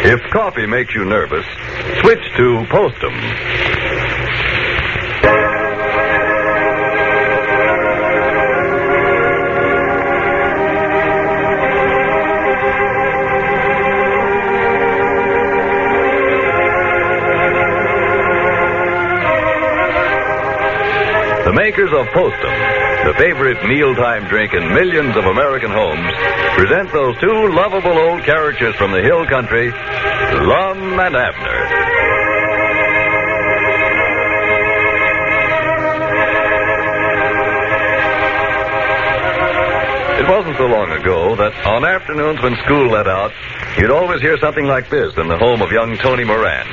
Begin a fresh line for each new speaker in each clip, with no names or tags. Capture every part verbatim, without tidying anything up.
If coffee makes you nervous, switch to Postum. The makers of Postum, the favorite mealtime drink in millions of American homes, present those two lovable old characters from the hill country, Lum and Abner. It wasn't so long ago that on afternoons when school let out, you'd always hear something like this in the home of young Tony Moran.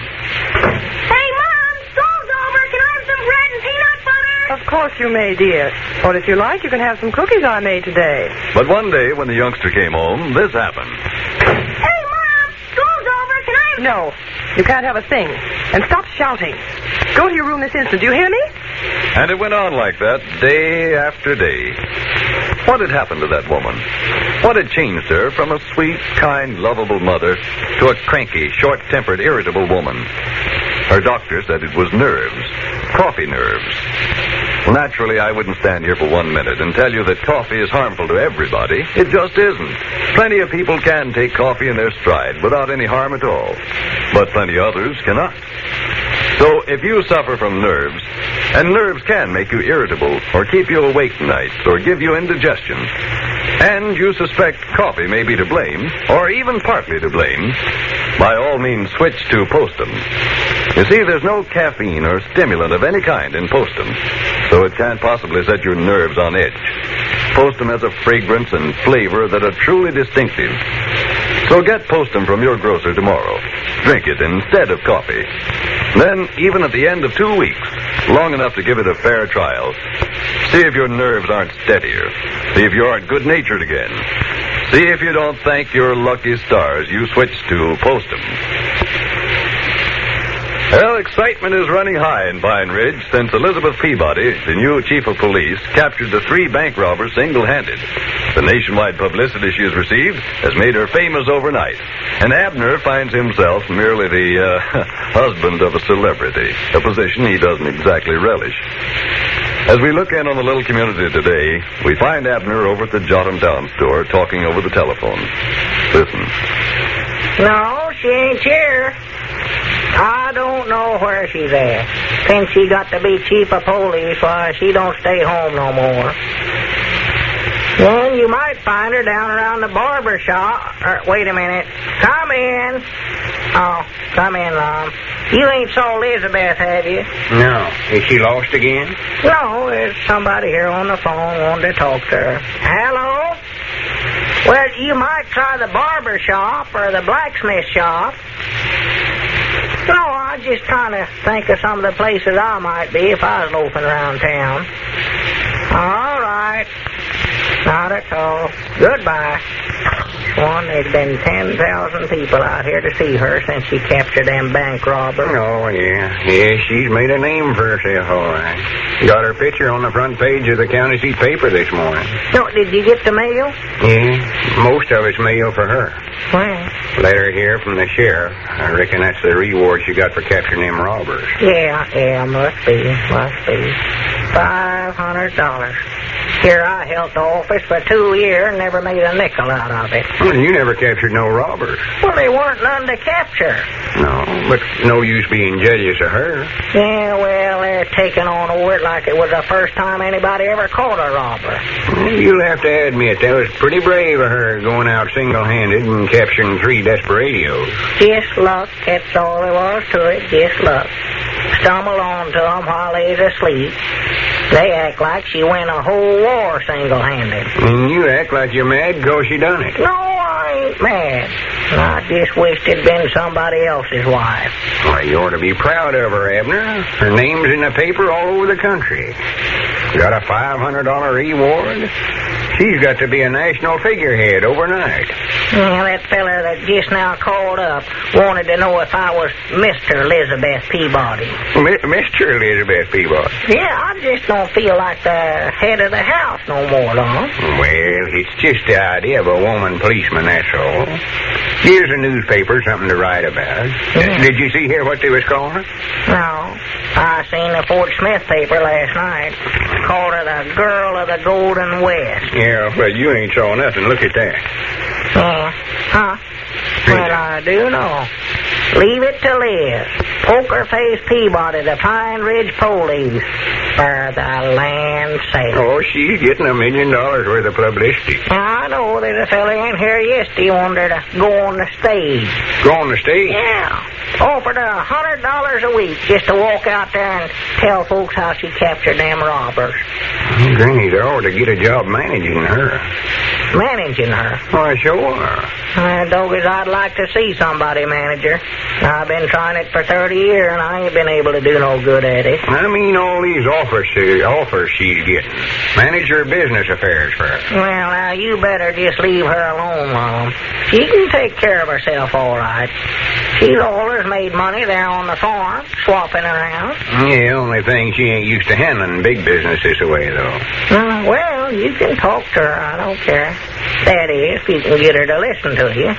Of course you may, dear. Or if you like, you can have some cookies I made today.
But one day when the youngster came home, this happened.
Hey, Mom! School's over. Can I have...
No, you can't have a thing. And stop shouting. Go to your room this instant. Do you hear me?
And it went on like that day after day. What had happened to that woman? What had changed her from a sweet, kind, lovable mother to a cranky, short-tempered, irritable woman? Her doctor said it was nerves. Coffee nerves. Well, naturally, I wouldn't stand here for one minute and tell you that coffee is harmful to everybody. It just isn't. Plenty of people can take coffee in their stride without any harm at all. But plenty others cannot. So if you suffer from nerves, and nerves can make you irritable or keep you awake nights or give you indigestion, and you suspect coffee may be to blame, or even partly to blame, by all means switch to Postum. You see, there's no caffeine or stimulant of any kind in Postum, so it can't possibly set your nerves on edge. Postum has a fragrance and flavor that are truly distinctive. So get Postum from your grocer tomorrow. Drink it instead of coffee. Then, even at the end of two weeks, long enough to give it a fair trial, see if your nerves aren't steadier. See if you aren't good-natured again. See if you don't thank your lucky stars you switched to Postum. Well, excitement is running high in Pine Ridge since Elizabeth Peabody, the new chief of police, captured the three bank robbers single-handed. The nationwide publicity she has received has made her famous overnight. And Abner finds himself merely the uh, husband of a celebrity, a position he doesn't exactly relish. As we look in on the little community today, we find Abner over at the Jotham Town store talking over the telephone. Listen.
No, she ain't here. I don't know where she's at. Since she got to be chief of police, why, she don't stay home no more. Then you might find her down around the barber shop. Or, wait a minute. Come in. Oh, come in, Lum. You ain't saw Elizabeth, have you?
No. Is she lost again?
No, there's somebody here on the phone wanting to talk to her. Hello? Well, you might try the barber shop or the blacksmith shop. No, I was just trying to think of some of the places I might be if I was loafing around town. All right. Not at all. Goodbye. Swan, there's been ten thousand people out here to see her since she captured them bank robbers.
Oh, yeah. Yeah, she's made a name for herself, all right. Got her picture on the front page of the county seat paper this morning.
No, did you get the mail?
Yeah, most of it's mail for her.
Well.
Letter here from the sheriff. I reckon that's the reward she got for capturing them robbers.
Yeah, yeah, must be, must be. Five hundred dollars. Here I held the office for two years and never made a nickel out of it.
Well, you never captured no robbers.
Well, there weren't none to capture.
No, but no use being jealous of her.
Yeah, well, they're taking on over it like it was the first time anybody ever caught a robber.
Well, you'll have to admit that was pretty brave of her going out single-handed and capturing three desperados.
Just luck, that's all there was to it, just luck. Stumbled onto them while they was asleep. They act like she went a whole war single-handed.
And you act like you're mad because she done it.
No, I ain't mad. I just wished it'd been somebody else's wife.
Well, you ought to be proud of her, Abner. Her name's in the paper all over the country. Got a five hundred dollars reward. She's got to be a national figurehead overnight.
Yeah, that feller uh, just now called up. Wanted to know if I was Mister Elizabeth Peabody.
Mi- Mister Elizabeth Peabody?
Yeah, I just don't feel like the head of the house no more, Lon.
Well, it's just the idea of a woman policeman, that's all. Here's a newspaper, something to write about.
Yeah.
Did you see here what they was calling her?
No. I seen the Fort Smith paper last night. Called her the Girl of the Golden West.
Yeah, well, you ain't saw nothing. Look at that.
Yeah. Huh? Well, I do know. Leave it to Liz. Poker Face Peabody, the Pine Ridge Police. For the land's sake.
Oh, she's getting a million dollars worth of publicity.
I know there's a fella in here yesterday wanted to go on the stage.
Go on the stage?
Yeah. Offered her a hundred dollars a week just to walk out there and tell folks how she captured them robbers.
Granny, they ought to get a job managing her.
Managing her?
Why, sure.
Uh, doggies, I'd like to see somebody manage her. I've been trying it for thirty years, and I ain't been able to do no good at it.
I mean all these offers, uh, offers she's getting. Manage her business affairs for her.
Well, now, you better just leave her alone, Mom. She can take care of herself all right. She's always made money there on the farm, swapping around.
Yeah, only thing she ain't used to handling big business this way, though.
Uh, well, you can talk to her. I don't care. That is, if you can get her to listen to you.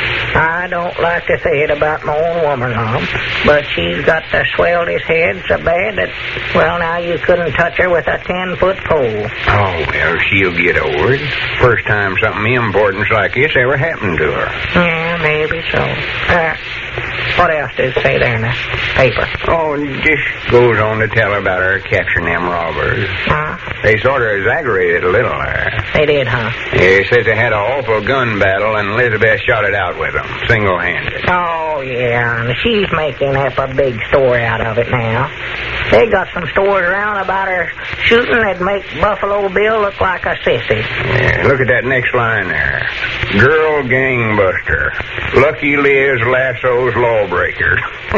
I don't like to say it about my own woman, Mom, but she's got the swellest head so bad that, well, now you couldn't touch her with a ten-foot pole.
Oh, well, she'll get over it. First time something important like this ever happened to her.
Yeah, maybe so. Uh, what else did it say there in the paper?
Oh, it just goes on to tell about her capturing them robbers.
Huh?
They sort of exaggerated a little there.
They did, huh?
It says they had an awful gun battle and Elizabeth shot it out with them, single-handed.
Oh, yeah, and she's making up a big story out of it now. They got some stories around about her shooting that make Buffalo Bill look like a sissy.
Yeah, look at that next line there. Girl gangbuster. Lucky Liz lassos lawbreaker.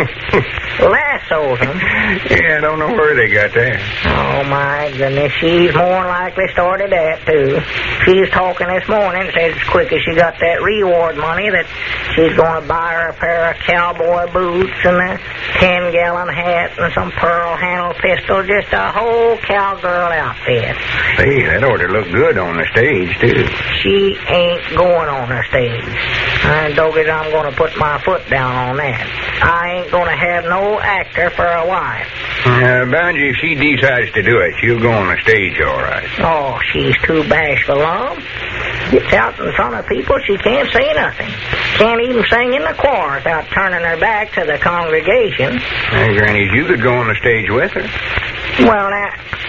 Lassos them?
Yeah, I don't know where they got that.
Oh, my goodness, she's more likely started that, too. She's talking this morning, said as quick as she got that reward money that she's going to buy her a pair of cowboy boots and a ten-gallon hat and some pearl-handled pistol, just a whole cowgirl outfit.
Hey, that ought to look good on the stage, too.
She ain't going on the stage. And doggies, I'm going to put my foot down on that. I ain't going to have no actor for a wife.
Uh, bound you, if she decides to do it, she'll go on the stage all right.
Oh, she's too bashful, Mom. Gets out in front of people, she can't say nothing. Can't even sing in the choir without turning her back to the congregation.
Hey, Granny, you could go on the stage with her.
Well, now...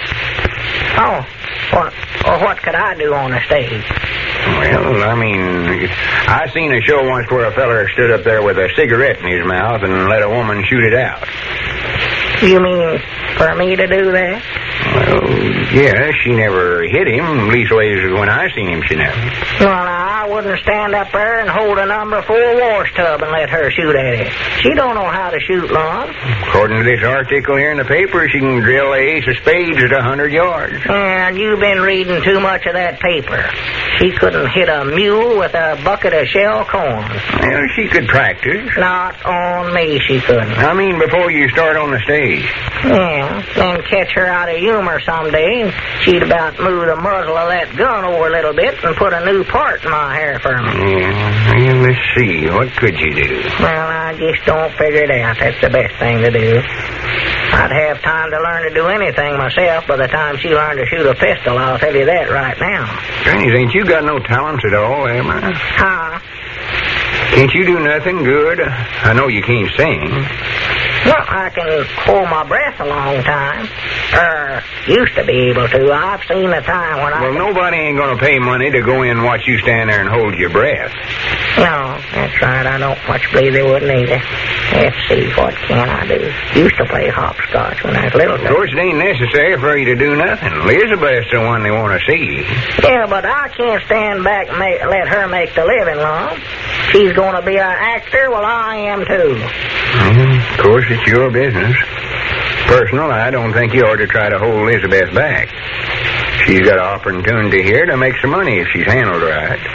Oh, what, well, what could I do on the stage?
Well, I mean, I seen a show once where a feller stood up there with a cigarette in his mouth and let a woman shoot it out.
You mean for me to do that?
Well, yeah, she never hit him. Leastways, when I seen him, she never.
Well, I wouldn't stand up there and hold a number four wash tub and let her shoot at it. She don't know how to shoot, Lon.
According to this article here in the paper, she can drill the ace of spades at a hundred yards.
And you've been reading too much of that paper. She couldn't hit a mule with a bucket of shell corn.
Well, she could practice.
Not on me, she couldn't.
I mean, before you start on the stage.
Yeah, then catch her out of humor someday, and she'd about move the muzzle of that gun over a little bit and put a new part in my hair for me.
Yeah, well, let's see. What could you do?
Well, I just don't figure it out. That's the best thing to do. I'd have time to learn to do anything myself by the time she learned to shoot a pistol, I'll tell you that right now.
Granny, ain't you got no talents at all, Emma?
Huh?
Can't you do nothing good? I know you can't sing.
Well, I can hold my breath a long time. Er, used to be able to. I've seen the time when I...
Well, nobody ain't going to pay money to go in and watch you stand there and hold your breath.
No, that's right. I don't much believe they wouldn't either. Let's see, what can I do? Used to play hopscotch when I was little.
Of course, it ain't necessary for you to do nothing. Elizabeth's the one they want to see.
Yeah, but I can't stand back and make, let her make the living, Lon. She's going to be an actor, well, I am too.
Mm, of course, it's your business. Personal, I don't think you ought to try to hold Elizabeth back. She's got an opportunity here to make some money if she's handled right.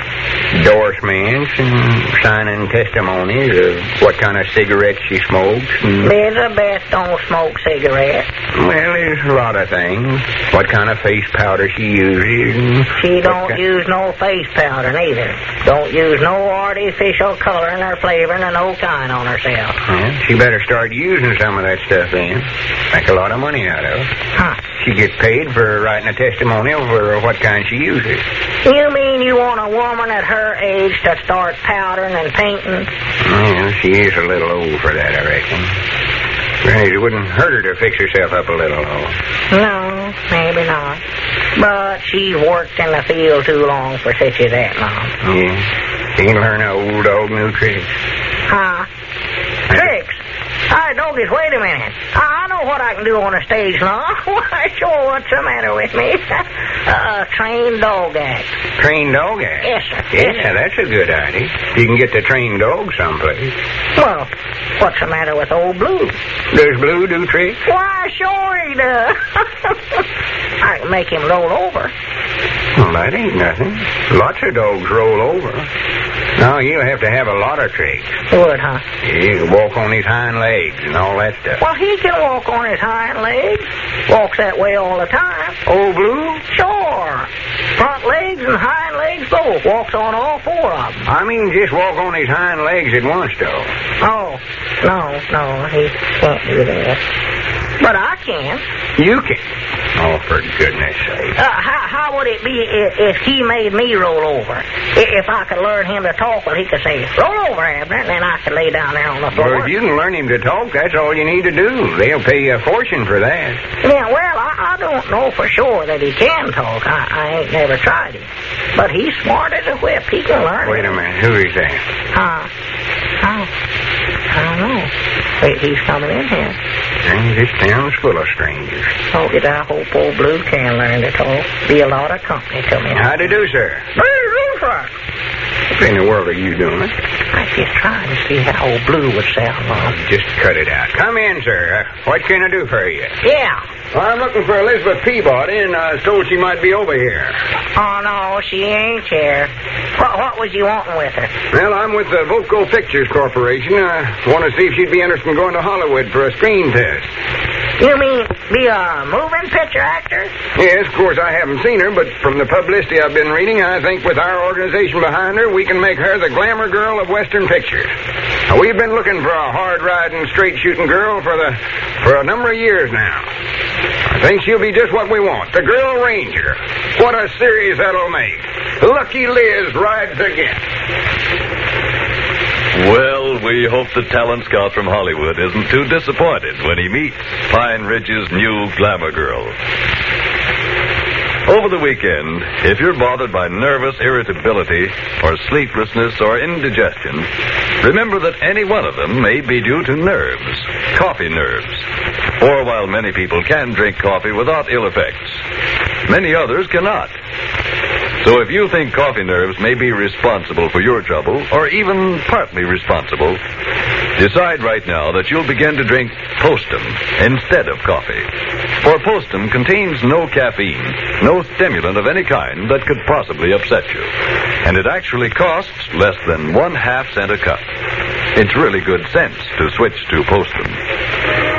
endorsements and signing testimonies of what kind of cigarettes she smokes. And,
Elizabeth don't smoke cigarettes.
well, there's a lot of things. What kind of face powder she uses. And
She
what
don't
ki-
use no face powder neither. Don't use no artificial coloring or flavoring or no kind on herself.
Well, she better start using some of that stuff then. Make a lot of money out of it.
Huh.
She gets paid for writing a testimonial for what kind she uses.
You mean you want a woman at her age to start powdering and painting?
Well, she is a little old for that, I reckon. Granny, it wouldn't hurt her to fix herself up a little, though.
No, maybe not. But she's worked in the field too long for such as that long.
Yeah. She can learn an old dog new tricks.
Huh? Tricks? Hi, doggies, wait a minute. I I know what I can do on a stage now. Why, sure, what's the matter with me? uh, trained dog act.
Trained dog act?
Yes, sir. Yes,
Yeah,
sir.
that's a good idea. You can get the trained dog someplace.
Well, what's the matter with old Blue?
Does Blue do tricks?
Why, sure he does. I can make him roll over.
Well, that ain't nothing. Lots of dogs roll over. No, you'll have to have a lot of tricks.
Would, huh?
You can walk on his hind legs and all that stuff.
Well, he can walk on his hind legs. Walks that way all the time.
Old Blue?
Sure. Front legs and hind legs both. Walks on all four of them.
I mean, just walk on his hind legs at once, though.
Oh, no, no, he can't do that. But I can.
You can. Oh, for goodness sake.
Uh, how, how would it be if, if he made me roll over? I- If I could learn him to talk, well, he could say, roll over, Abner, and then I could lay down there on the floor.
Well, if you can learn him to talk, that's all you need to do. They'll pay you a fortune for that.
Yeah, well, I, I don't know for sure that he can talk. I, I ain't never tried it. But he's smart as a whip. He can learn
Wait
it.
a minute. Who is that?
Huh? Oh, I don't know. Wait, he's coming in here.
Dang, this town's full of strangers.
Oh, did I hope old Blue can learn to talk? Be a lot of company to me.
How do you do, sir?
Hey, Rufus!
What in the world are you doing?
I just trying to see how old Blue would sound, Mom.
Just cut it out. Come in, sir. Uh, what can I do for you?
Yeah.
I'm looking for Elizabeth Peabody, and I was told she might be over here.
Oh, no, she ain't here. What, what was you wanting with her?
Well, I'm with the Voco Pictures Corporation. I want to see if she'd be interested in going to Hollywood for a screen test.
You mean be a moving picture actor?
Yes, of course, I haven't seen her, but from the publicity I've been reading, I think with our organization behind her, we can make her the glamour girl of Western pictures. Now, we've been looking for a hard-riding, straight-shooting girl for the for a number of years now. I think she'll be just what we want, the Girl Ranger. What a series that'll make. Lucky Liz rides again.
Well, we hope the talent scout from Hollywood isn't too disappointed when he meets Pine Ridge's new glamour girl. Over the weekend, if you're bothered by nervous irritability or sleeplessness or indigestion, remember that any one of them may be due to nerves, coffee nerves. For while many people can drink coffee without ill effects, many others cannot. So if you think coffee nerves may be responsible for your trouble, or even partly responsible, decide right now that you'll begin to drink Postum instead of coffee. For Postum contains no caffeine, no stimulant of any kind that could possibly upset you. And it actually costs less than one half cent a cup. It's really good sense to switch to Postum.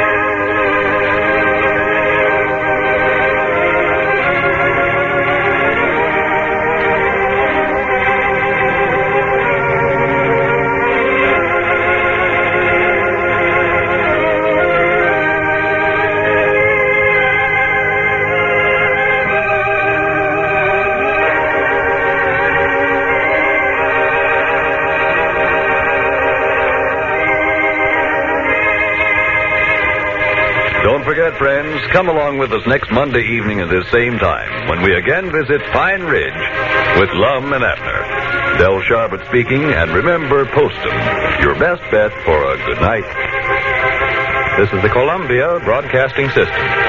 Don't forget, friends, come along with us next Monday evening at this same time when we again visit Pine Ridge with Lum and Abner. Del Sharbutt speaking, and remember Postum, your best bet for a good night. This is the Columbia Broadcasting System.